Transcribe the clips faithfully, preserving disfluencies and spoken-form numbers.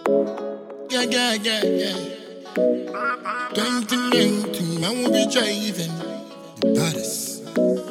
Yeah, yeah, yeah, yeah. twenty nineteen, I won't be driving the baddest.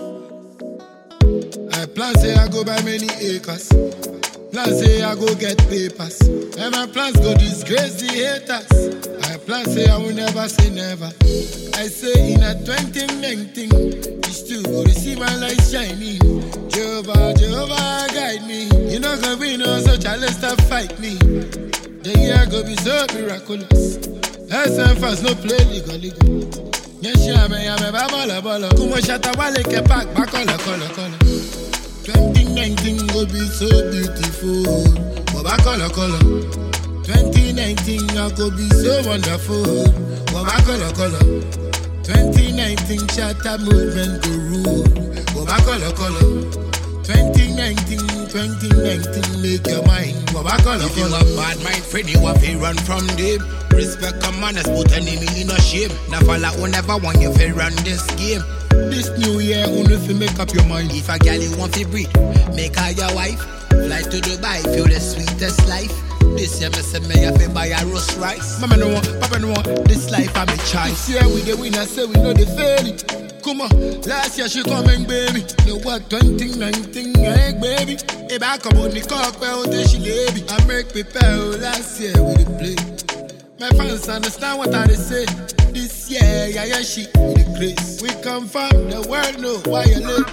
I plan say I go buy many acres. Plan say I go get papers. And my plans go disgrace the haters. I plan say I will never say never. I say in a twenty nineteen, you still go to see my light shining. Jehovah, Jehovah guide me. You know gonna be no such a let's stop fight me. The year go be so miraculous. S M fast no play legal legal. Yes, I'm a I'm a bala bala. Kumo shata wale ke pack back all color color. twenty nineteen go be so beautiful. Baba color color. twenty nineteen I go be so wonderful. Baba color color. twenty nineteen shatter movement go rule. Baba color color. twenty nineteen, twenty nineteen, make your mind. Baba color If you a bad mind friend, you have to run from them. Respect commanders, put enemy in a shame. Never like who never want you to run this game. This new year, only if you make up your mind. If a girl you want to breed, make her your wife. Fly to Dubai, feel the sweetest life. This year, me say me have to buy a roast rice. Mama no want, Papa no want. This life I'm a choice. This year we the winner, say we know the fairy. Come on, last year she come and baby. You what twenty nineteen, hey baby. If I come on the cock, well, then she baby. I make people last year we the play. My fans understand what I say. This year, yeah, yeah, she with the grace. We come from the world, know why you late.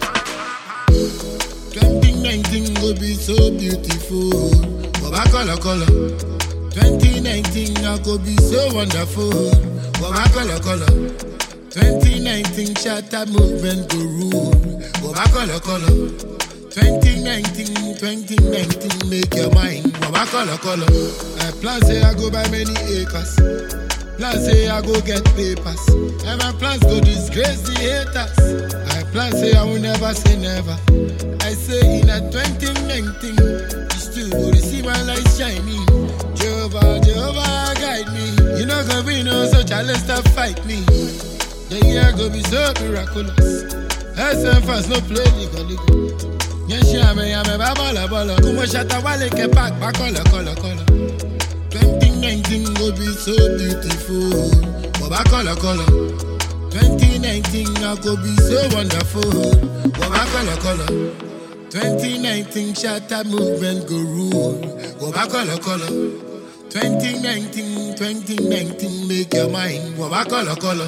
twenty nineteen will be so beautiful. Baba color color. twenty nineteen I go be so wonderful. Baba color color. twenty nineteen shatter movement go rule. Baba color color. twenty nineteen, twenty nineteen make your mind. Baba color color. I plan say I go buy many acres. Plan say I go get papers. And my plans go disgrace the haters. I plan say I will never say never. I say in a twenty nineteen, you still go to see my light shining. Jehovah, Jehovah guide me. You know gonna be no such a let's stop fight me. The year go be so miraculous. S M fast no play legal legal. Yes, I'm a I'm a bala bala. Kumo shata wale ke pack back all color color. twenty nineteen go be so beautiful. Baba color color. twenty nineteen I go be so wonderful. Baba color color. twenty nineteen shatter movement go rule. Baba color color. twenty nineteen, twenty nineteen make your mind. Baba color color.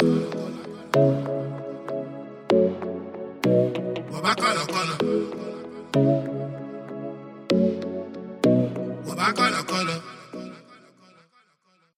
Baba color color. Baba color color.